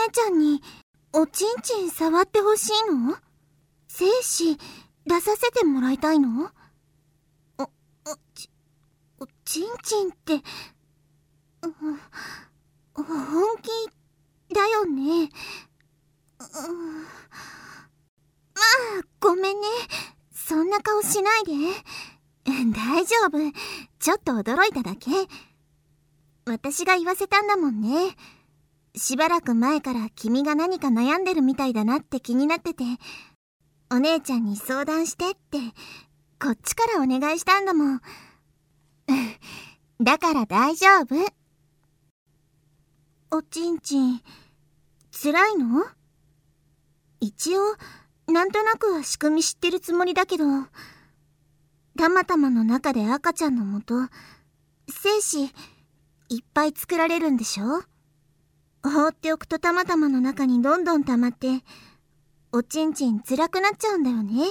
ちゃんにおちんちん触ってほしいの？精子出させてもらいたいの？おちんちんって、本気だよね。まあ、ごめんね。そんな顔しないで。大丈夫。ちょっと驚いただけ。私が言わせたんだもんね。しばらく前から君が何か悩んでるみたいだなって気になってて、お姉ちゃんに相談してってこっちからお願いしたんだもん。だから大丈夫。おちんちん辛いの？一応なんとなくは仕組み知ってるつもりだけど、たまたまの中で赤ちゃんのもと精子いっぱい作られるんでしょ？放っておくとたまたまの中にどんどん溜まっておちんちん辛くなっちゃうんだよね。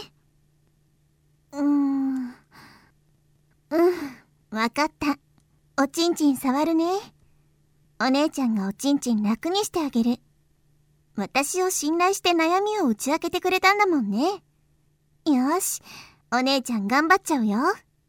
わかった。おちんちん触るね。お姉ちゃんがおちんちん楽にしてあげる。私を信頼して悩みを打ち明けてくれたんだもんね。よし、お姉ちゃん頑張っちゃうよ。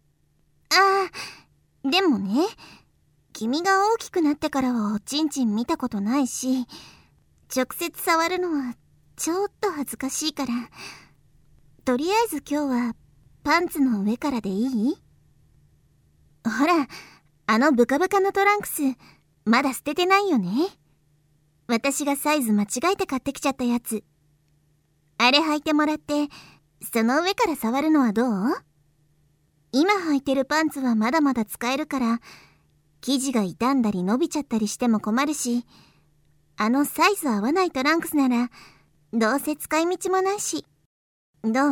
でもね、君が大きくなってからはおちんちん見たことないし、直接触るのはちょっと恥ずかしいから、とりあえず今日はパンツの上からでいい？ほら、あのブカブカのトランクスまだ捨ててないよね。私がサイズ間違えて買ってきちゃったやつ。あれ履いてもらって、その上から触るのはどう？今履いてるパンツはまだまだ使えるから、生地が傷んだり伸びちゃったりしても困るし、あのサイズ合わないトランクスならどうせ使い道もないし。どう？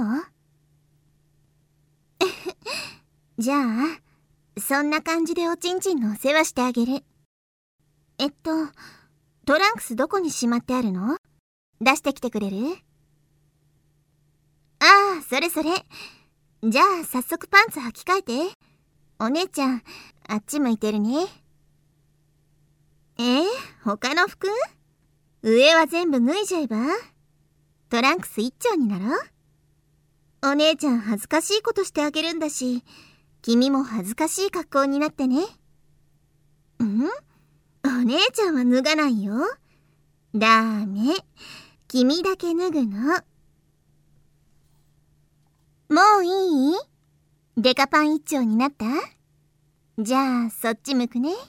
じゃあそんな感じでおちんちんのお世話してあげる。トランクスどこにしまってあるの？出してきてくれる？それそれ。じゃあ早速パンツ履き替えて。お姉ちゃんあっち向いてるね。他の服？上は全部脱いじゃえば？トランクス一丁になろう。お姉ちゃん恥ずかしいことしてあげるんだし、君も恥ずかしい格好になってね。お姉ちゃんは脱がないよ。ダメ。君だけ脱ぐの。もういい？デカパン一丁になった？じゃあそっち向くね。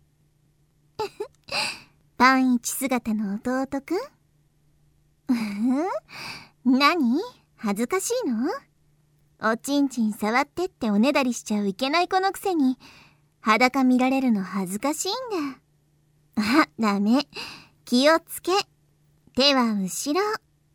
パン一姿の弟くん？何？恥ずかしいの？おちんちん触ってっておねだりしちゃいけない子のくせに裸見られるの恥ずかしいんだ。ダメ。気をつけ。手は後ろ。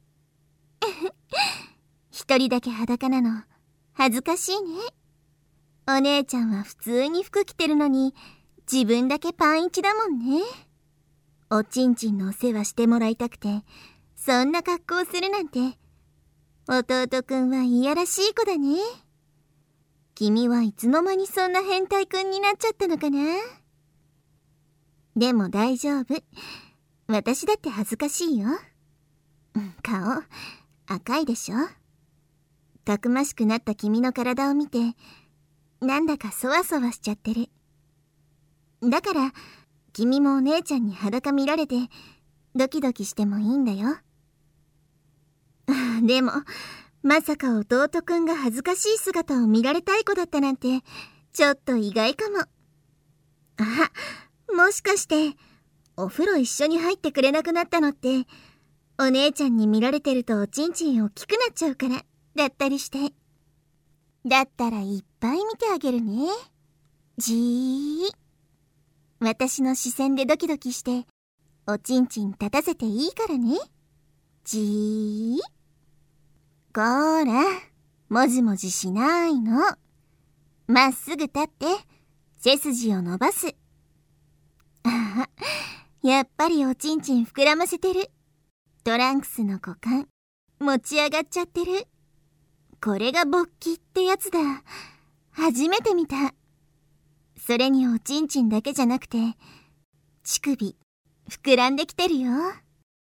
一人だけ裸なの恥ずかしいね。お姉ちゃんは普通に服着てるのに自分だけパンイチだもんね。おちんちんのお世話してもらいたくてそんな格好するなんて、弟くんはいやらしい子だね。君はいつの間にそんな変態くんになっちゃったのかな。でも大丈夫。私だって恥ずかしいよ。顔赤いでしょ。たくましくなった君の体を見てなんだかそわそわしちゃってる。だから君もお姉ちゃんに裸見られてドキドキしてもいいんだよ。でもまさか弟くんが恥ずかしい姿を見られたい子だったなんてちょっと意外かも。もしかしてお風呂一緒に入ってくれなくなったのってお姉ちゃんに見られてるとおちんちん大きくなっちゃうからだったりして。だったらいっぱい見てあげるね。じー。私の視線でドキドキしておちんちん立たせていいからね。じー。こーら、もじもじしないの。まっすぐ立って背筋を伸ばす。やっぱりおちんちん膨らませてる。トランクスの股間持ち上がっちゃってる。これが勃起ってやつだ。初めて見た。それにおちんちんだけじゃなくて乳首膨らんできてるよ。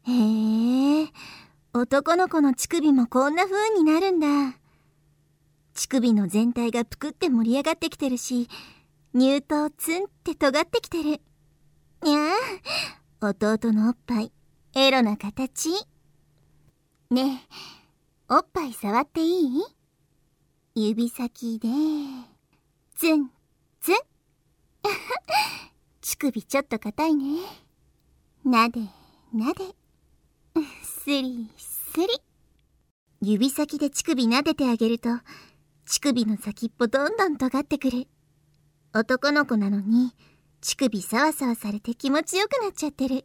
へえ、男の子の乳首もこんな風になるんだ。乳首の全体がぷくって盛り上がってきてるし、乳頭ツンって尖ってきてる。いやあ、弟のおっぱい、エロな形。ねえ、おっぱい触っていい？指先で、ツン、ツン。乳首ちょっと硬いね。なで、なで。スリスリ。指先で乳首撫でてあげると、乳首の先っぽどんどん尖ってくる。男の子なのに、乳首サワサワされて気持ちよくなっちゃってる。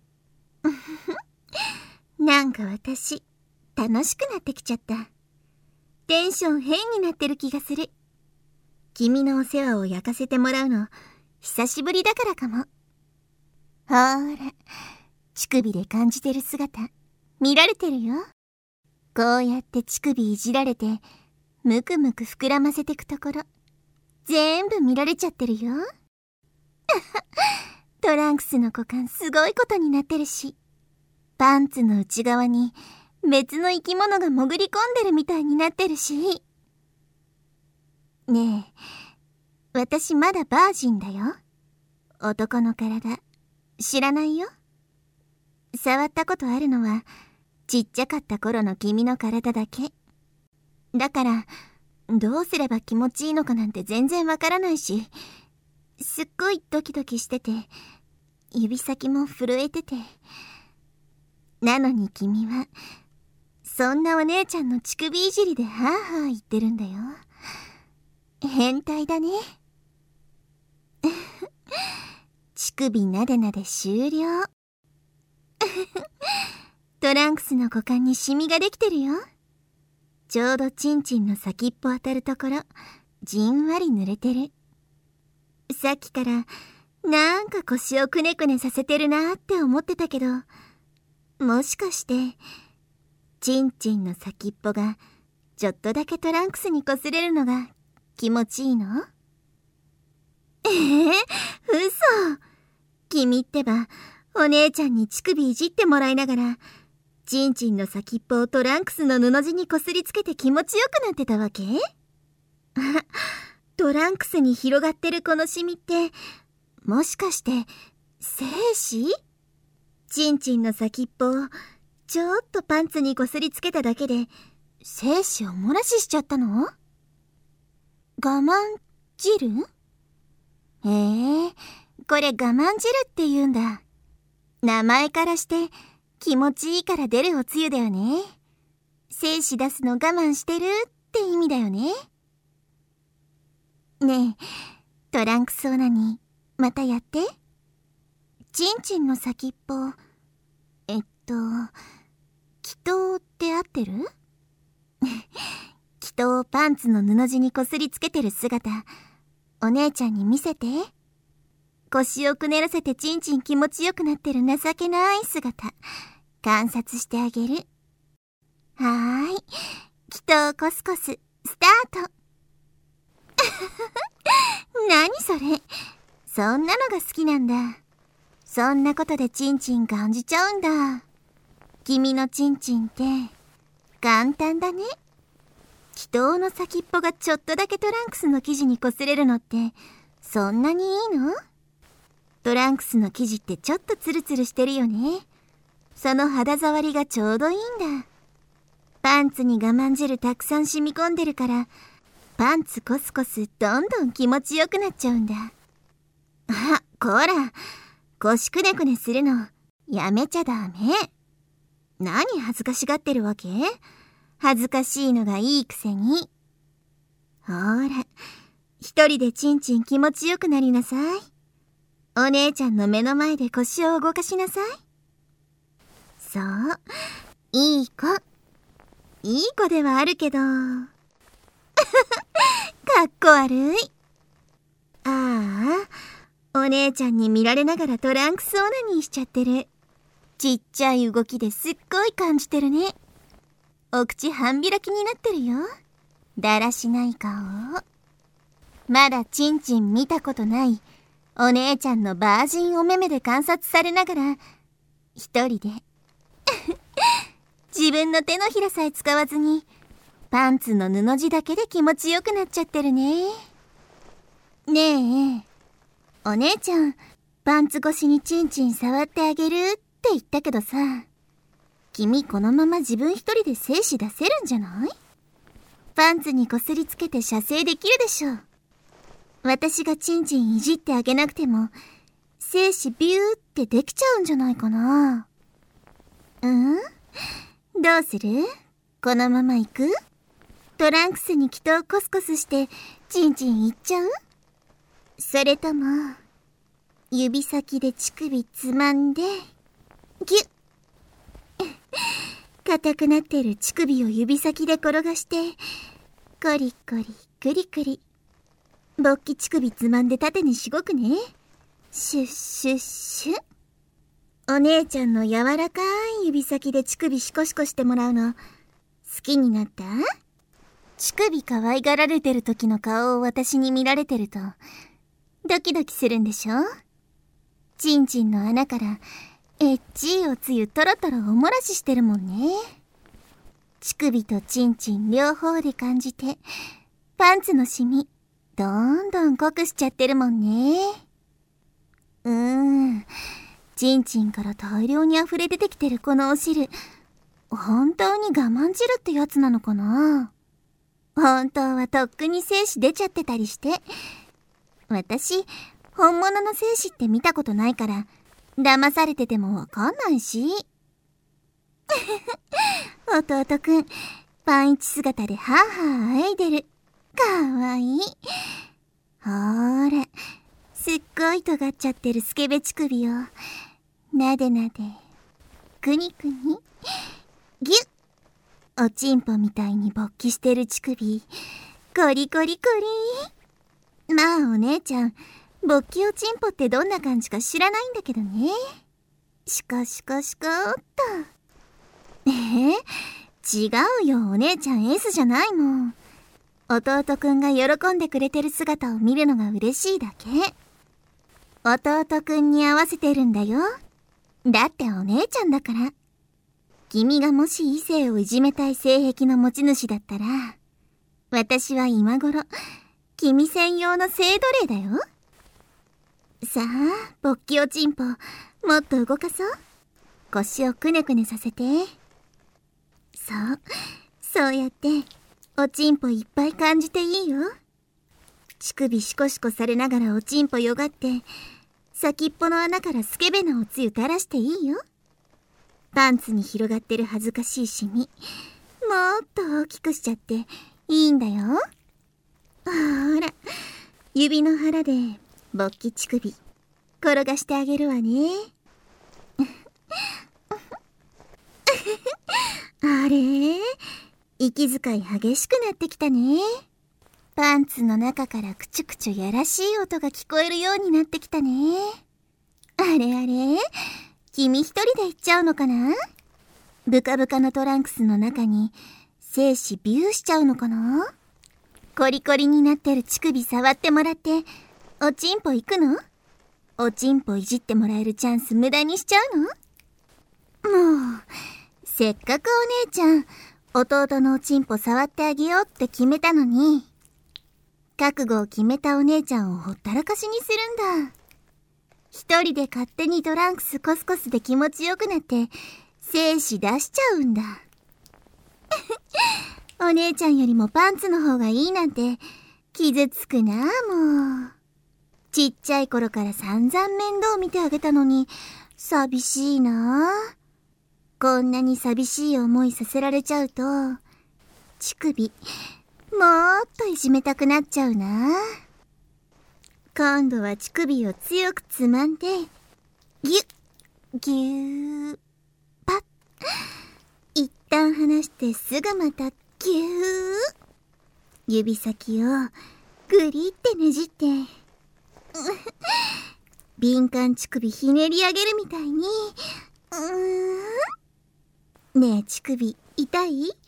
なんか私、楽しくなってきちゃった。テンション変になってる気がする。君のお世話を焼かせてもらうの、久しぶりだからかも。ほーら、乳首で感じてる姿、見られてるよ。こうやって乳首いじられて、むくむく膨らませてくところ、全部見られちゃってるよ。トランクスの股間すごいことになってるし、パンツの内側に別の生き物が潜り込んでるみたいになってるし。ねえ、私まだバージンだよ。男の体、知らないよ。触ったことあるのは、ちっちゃかった頃の君の体だけ。だから、どうすれば気持ちいいのかなんて全然わからないし、すっごいドキドキしてて、指先も震えてて。なのに君は、そんなお姉ちゃんの乳首いじりでハーハー言ってるんだよ。変態だね。乳首なでなで終了。トランクスの股間にシミができてるよ。ちょうどチンチンの先っぽ当たるところ、じんわり濡れてる。さっきからなんか腰をくねくねさせてるなって思ってたけど、もしかしてチンチンの先っぽがちょっとだけトランクスに擦れるのが気持ちいいの？嘘。君ってばお姉ちゃんに乳首いじってもらいながら、チンチンの先っぽをトランクスの布地にこすりつけて気持ちよくなってたわけ？トランクスに広がってるこのシミって、もしかして精子？チンチンの先っぽをちょっとパンツにこすりつけただけで精子を漏らししちゃったの？我慢汁？これ我慢汁って言うんだ。名前からして気持ちいいから出るおつゆだよね。精子出すの我慢してるって意味だよね。ねえ、トランクスオナニー、またやって。チンチンの先っぽ、祈祷って合ってる？祈祷をパンツの布地にこすりつけてる姿、お姉ちゃんに見せて。腰をくねらせてチンチン気持ちよくなってる情けない姿、観察してあげる。はーい、祈祷コスコス、スタート。何それ、そんなのが好きなんだ。そんなことでチンチン感じちゃうんだ。君のチンチンって簡単だね。祈祷の先っぽがちょっとだけトランクスの生地に擦れるのってそんなにいいの？トランクスの生地ってちょっとツルツルしてるよね。その肌触りがちょうどいいんだ。パンツに我慢汁たくさん染み込んでるから、パンツコスコスどんどん気持ちよくなっちゃうんだ。あ、こら、腰くねくねするのやめちゃダメ。何恥ずかしがってるわけ？恥ずかしいのがいいくせに。ほら、一人でチンチン気持ちよくなりなさい。お姉ちゃんの目の前で腰を動かしなさい。そう、いい子。いい子ではあるけど。かっこ悪い。ああ、お姉ちゃんに見られながらトランクスオナニーしちゃってる。ちっちゃい動きですっごい感じてるね。お口半開きになってるよ。だらしない顔。まだチンチン見たことないお姉ちゃんのバージンお目目で観察されながら、一人で自分の手のひらさえ使わずに、パンツの布地だけで気持ちよくなっちゃってるね。ねえ、お姉ちゃん、パンツ越しにチンチン触ってあげるって言ったけどさ、君このまま自分一人で精子出せるんじゃない？パンツにこすりつけて射精できるでしょ。私がチンチンいじってあげなくても、精子ビューってできちゃうんじゃないかな。どうする？このまま行く？トランクスに気筒コスコスしてチンチンいっちゃう？それとも指先で乳首つまんでギュッ硬くなってる乳首を指先で転がしてコリコリクリクリ、勃起乳首つまんで縦にしごくね。シュッシュッシュッ。お姉ちゃんの柔らかい指先で乳首シコシコしてもらうの好きになった？乳首可愛がられてる時の顔を私に見られてるとドキドキするんでしょ？チンチンの穴からエッチいおつゆトロトロおもらししてるもんね。乳首とチンチン両方で感じてパンツのシミどんどん濃くしちゃってるもんね。チンチンから大量に溢れ出てきてるこのお汁、本当に我慢汁ってやつなのかな？本当はとっくに精子出ちゃってたりして、私本物の精子って見たことないから騙されててもわかんないし。弟くんパンイチ姿でハーハーあいでる。かわいい。ほーら、すっごい尖っちゃってるスケベ乳首をなでなでくにくにギュッ。おちんぽみたいに勃起してる乳首コリコリコリ。まあお姉ちゃん、勃起おちんぽってどんな感じか知らないんだけどね。シコシコシコーっと。違うよ、お姉ちゃん S じゃないもん。弟くんが喜んでくれてる姿を見るのが嬉しいだけ。弟くんに合わせてるんだよ。だってお姉ちゃんだから。君がもし異性をいじめたい性癖の持ち主だったら、私は今頃君専用の性奴隷だよ。さあ、勃起おちんぽもっと動かそう。腰をくねくねさせて。そうやっておちんぽいっぱい感じていいよ。乳首シコシコされながらおちんぽよがって、先っぽの穴からスケベなおつゆ垂らしていいよ。パンツに広がってる恥ずかしいシミもっと大きくしちゃっていいんだよ。ほら、指の腹で勃起乳首転がしてあげるわね。あれ、息遣い激しくなってきたね。パンツの中からクチュクチュやらしい音が聞こえるようになってきたね。あれあれ、君一人で行っちゃうのかな？ブカブカのトランクスの中に精子ビューしちゃうのかな？コリコリになってる乳首触ってもらっておちんぽ行くの？おちんぽいじってもらえるチャンス無駄にしちゃうの？もうせっかくお姉ちゃん弟のおちんぽ触ってあげようって決めたのに、覚悟を決めたお姉ちゃんをほったらかしにするんだ。一人で勝手にトランクスコスコスで気持ちよくなって精子出しちゃうんだ。お姉ちゃんよりもパンツの方がいいなんて傷つくなあ。もうちっちゃい頃から散々面倒見てあげたのに寂しいなあ。こんなに寂しい思いさせられちゃうと乳首もっといじめたくなっちゃうな。今度は乳首を強くつまんでギュッギューパッ。一旦離してすぐまたギュー。指先をグリってねじって敏感乳首ひねり上げるみたいに。ねえ乳首痛い？痛い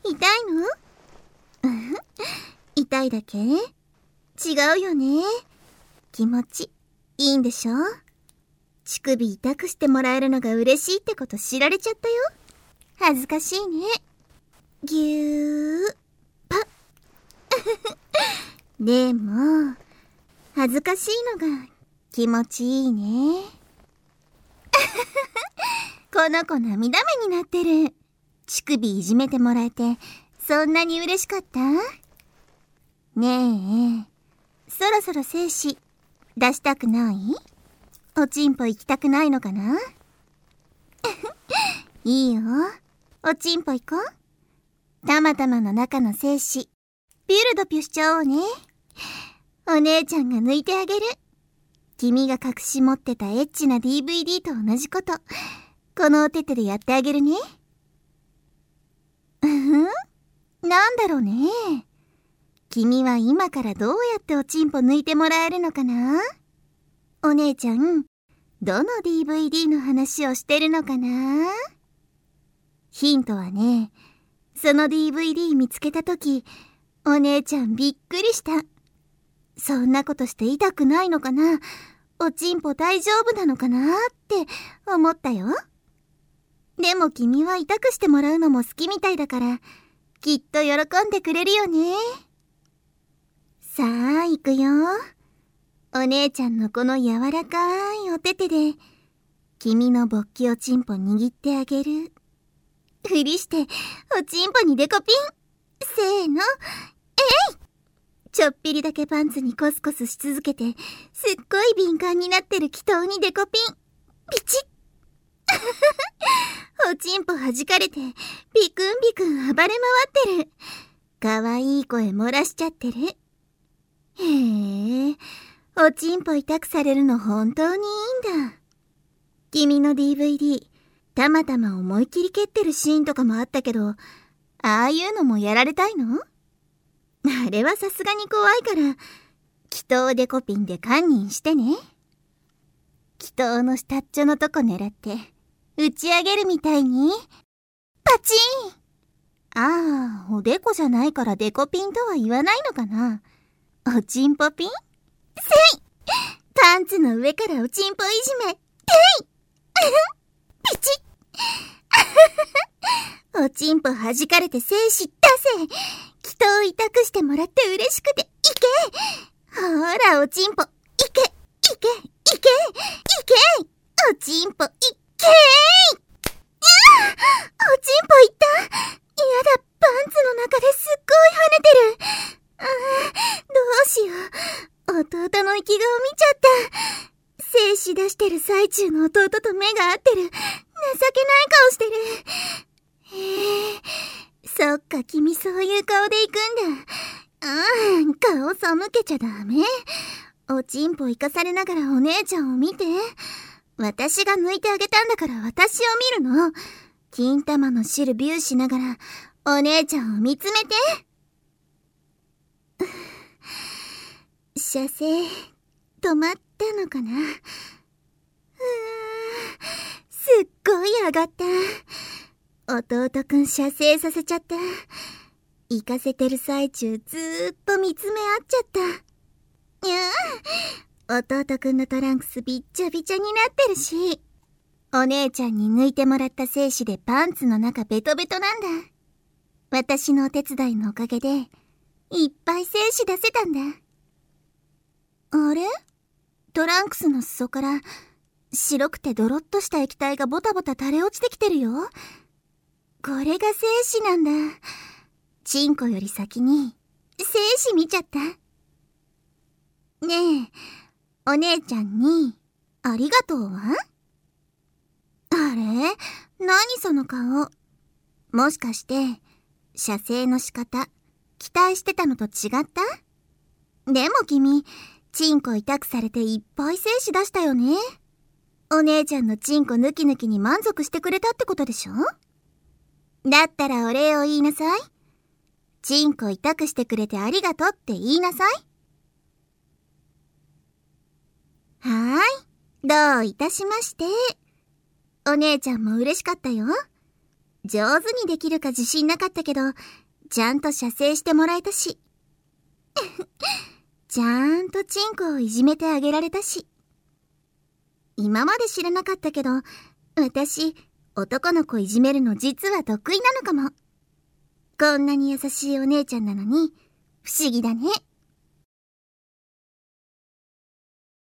の？痛いだけ？違うよね。気持ちいいんでしょ？ 乳首痛くしてもらえるのが嬉しいってこと知られちゃったよ。恥ずかしいね。ぎゅーパッでも恥ずかしいのが気持ちいいね。この子涙目になってる。乳首いじめてもらえてそんなに嬉しかった？ねえ、そろそろ精子出したくない？おちんぽ行きたくないのかな？いいよ、おちんぽ行こう。たまたまの中の精子ピュルドピュしちゃおうね。お姉ちゃんが抜いてあげる。君が隠し持ってたエッチな DVD と同じことこのお手手でやってあげるね。なんだろうね。君は今からどうやっておちんぽ抜いてもらえるのかな？お姉ちゃん、どの DVD の話をしてるのかな？ヒントはね、その DVD 見つけたとき、お姉ちゃんびっくりした。そんなことして痛くないのかな？おちんぽ大丈夫なのかなって思ったよ。でも君は痛くしてもらうのも好きみたいだから、きっと喜んでくれるよね。さあ、行くよ。お姉ちゃんのこの柔らかいお手手で、君の勃起おちんぽ握ってあげる。ふりして、おちんぽにデコピン。せーの、えい！ちょっぴりだけパンツにコスコスし続けて、すっごい敏感になってる気筒にデコピン。ピチッおちんぽ弾かれて、ビクンビクン暴れ回ってる。かわいい声漏らしちゃってる。へえ、おちんぽ痛くされるの本当にいいんだ。君の DVD、たまたま思い切り蹴ってるシーンとかもあったけど、ああいうのもやられたいの？あれはさすがに怖いから、気筒デコピンで堪忍してね。気筒の下っちょのとこ狙って、打ち上げるみたいに、パチン！ああ、おでこじゃないからデコピンとは言わないのかな。おちんぽピン？せい！パンツの上からおちんぽいじめ、てい！ピチッおちんぽ弾かれて精子出せ！気筒痛くしてもらって嬉しくて、いけ！ほら、おちんぽ、いけ！いけ！いけ！いけ！おちんぽ、いけー！おちんぽいった！やだ、パンツの中ですっごい跳ねてる。どうしよう。弟の生き顔見ちゃった。精子出してる最中の弟と目が合ってる。情けない顔してる。そっか、君そういう顔で行くんだ。顔背けちゃダメ。おちんぽ生かされながらお姉ちゃんを見て。私が抜いてあげたんだから私を見るの。金玉の汁ビューしながらお姉ちゃんを見つめて。射精止まったのかな。すっごい上がった。弟くん射精させちゃった。行かせてる最中ずーっと見つめ合っちゃった。弟くんのトランクスびっちゃびちゃになってるし、お姉ちゃんに抜いてもらった精子でパンツの中ベトベトなんだ。私のお手伝いのおかげでいっぱい精子出せたんだ。あれ？トランクスの裾から白くてドロッとした液体がボタボタ垂れ落ちてきてるよ。これが精子なんだ。チンコより先に精子見ちゃった。ねえ、お姉ちゃんにありがとうは？あれ？何その顔。もしかして射精の仕方期待してたのと違った？でも君チンコ痛くされていっぱい精子出したよね。お姉ちゃんのチンコ抜き抜きに満足してくれたってことでしょ？だったらお礼を言いなさい。チンコ痛くしてくれてありがとうって言いなさい。はーい、どういたしまして。お姉ちゃんも嬉しかったよ。上手にできるか自信なかったけど、ちゃんと射精してもらえたし。ちゃんとチンコをいじめてあげられたし。 今まで知らなかったけど、私、男の子いじめるの実は得意なのかも。こんなに優しいお姉ちゃんなのに、不思議だね。